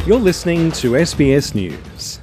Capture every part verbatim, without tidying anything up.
You're listening to S B S News.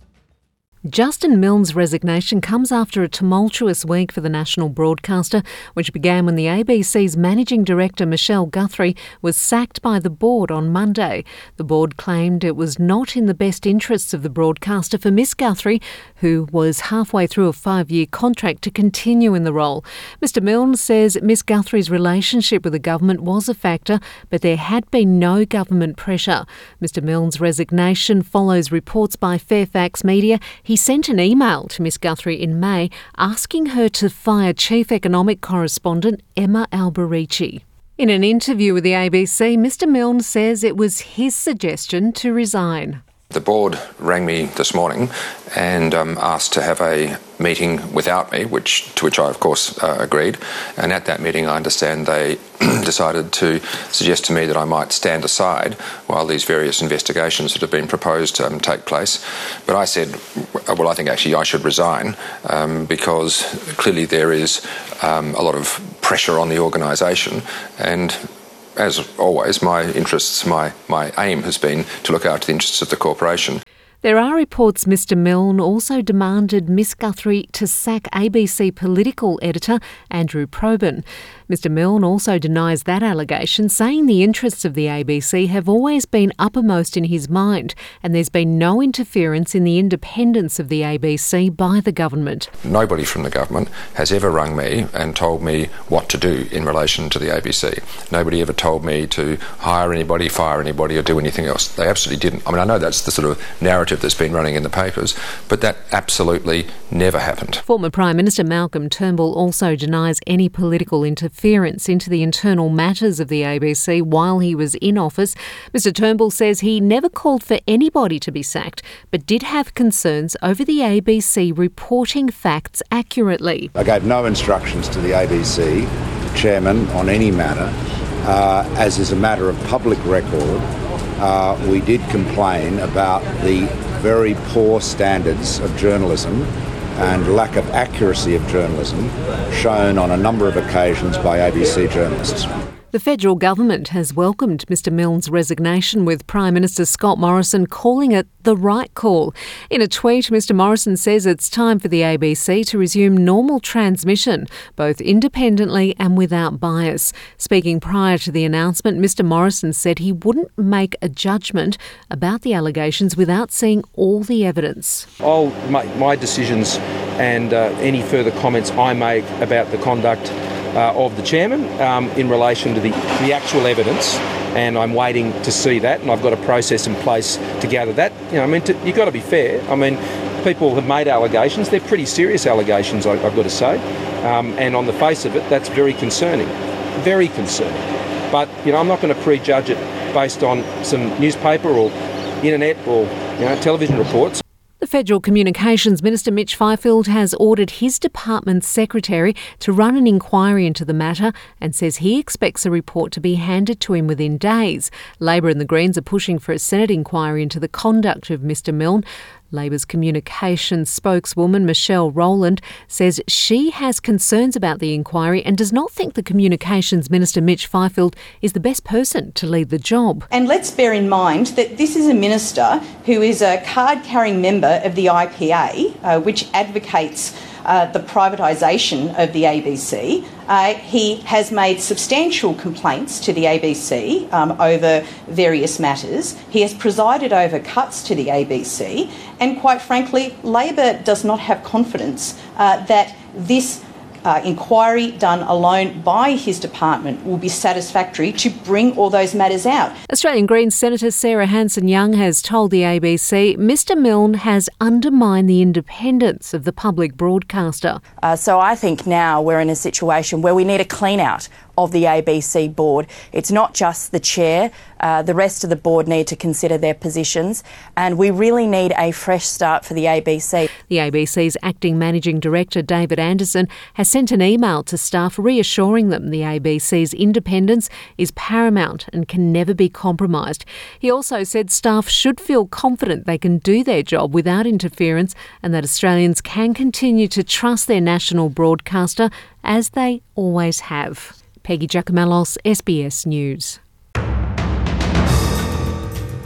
Justin Milne's resignation comes after a tumultuous week for the national broadcaster, which began when the A B C's managing director Michelle Guthrie was sacked by the board on Monday. The board claimed it was not in the best interests of the broadcaster for Miss Guthrie, who was halfway through a five-year contract, to continue in the role. Mister Milne says Miss Guthrie's relationship with the government was a factor, but there had been no government pressure. Mister Milne's resignation follows reports by Fairfax Media. He sent an email to Miss Guthrie in May asking her to fire Chief Economic Correspondent Emma Alberici. In an interview with the A B C, Mister Milne says it was his suggestion to resign. The board rang me this morning and um, asked to have a meeting without me, which to which I, of course, uh, agreed. And at that meeting, I understand they decided to suggest to me that I might stand aside while these various investigations that have been proposed um, take place. But I said, well, I think actually I should resign um, because clearly there is um, a lot of pressure on the organisation, and as always, my interests, my, my aim has been to look after the interests of the corporation. There are reports Mister Milne also demanded Miss Guthrie to sack A B C political editor Andrew Probyn. Mister Milne also denies that allegation, saying the interests of the A B C have always been uppermost in his mind and there's been no interference in the independence of the A B C by the government. Nobody from the government has ever rung me and told me what to do in relation to the A B C. Nobody ever told me to hire anybody, fire anybody or do anything else. They absolutely didn't. I mean, I know that's the sort of narrative that's been running in the papers, but that absolutely never happened. Former Prime Minister Malcolm Turnbull also denies any political interference into the internal matters of the A B C while he was in office. Mister Turnbull says he never called for anybody to be sacked, but did have concerns over the A B C reporting facts accurately. I gave no instructions to the A B C chairman on any matter. Uh, as is a matter of public record, uh, we did complain about the very poor standards of journalism and lack of accuracy of journalism shown on a number of occasions by A B C journalists. The federal government has welcomed Mister Milne's resignation, with Prime Minister Scott Morrison calling it the right call. In a tweet, Mister Morrison says it's time for the A B C to resume normal transmission, both independently and without bias. Speaking prior to the announcement, Mister Morrison said he wouldn't make a judgment about the allegations without seeing all the evidence. I'll make my decisions and uh, any further comments I make about the conduct Uh, of the chairman um, in relation to the, the actual evidence, and I'm waiting to see that, and I've got a process in place to gather that. You know, I mean, to, you've got to be fair. I mean, people have made allegations. They're pretty serious allegations, I, I've got to say, um, and on the face of it, that's very concerning, very concerning. But you know, I'm not going to prejudge it based on some newspaper or internet or you know, television reports. The Federal Communications Minister Mitch Fifield has ordered his department's secretary to run an inquiry into the matter and says he expects a report to be handed to him within days. Labor and the Greens are pushing for a Senate inquiry into the conduct of Mister Milne. Labor's communications spokeswoman Michelle Rowland says she has concerns about the inquiry and does not think the Communications Minister Mitch Fifield is the best person to lead the job. And let's bear in mind that this is a minister who is a card-carrying member of the I P A, uh, which advocates uh, the privatisation of the A B C. Uh, he has made substantial complaints to the A B C um, over various matters. He has presided over cuts to the A B C, and quite frankly, Labor does not have confidence uh, that this Uh, inquiry done alone by his department will be satisfactory to bring all those matters out. Australian Greens Senator Sarah Hanson-Young has told the A B C Mister Milne has undermined the independence of the public broadcaster. Uh, so I think now we're in a situation where we need a clean out of the A B C board. It's not just the chair, uh, the rest of the board need to consider their positions, and we really need a fresh start for the A B C. The A B C's acting managing director David Anderson has sent an email to staff reassuring them the A B C's independence is paramount and can never be compromised. He also said staff should feel confident they can do their job without interference and that Australians can continue to trust their national broadcaster as they always have. Peggy Giacomellos, S B S News.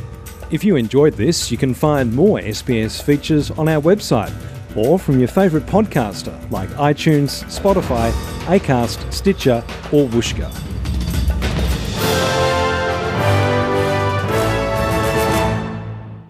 If you enjoyed this, you can find more S B S features on our website or from your favourite podcaster like iTunes, Spotify, Acast, Stitcher or Whooshkaa.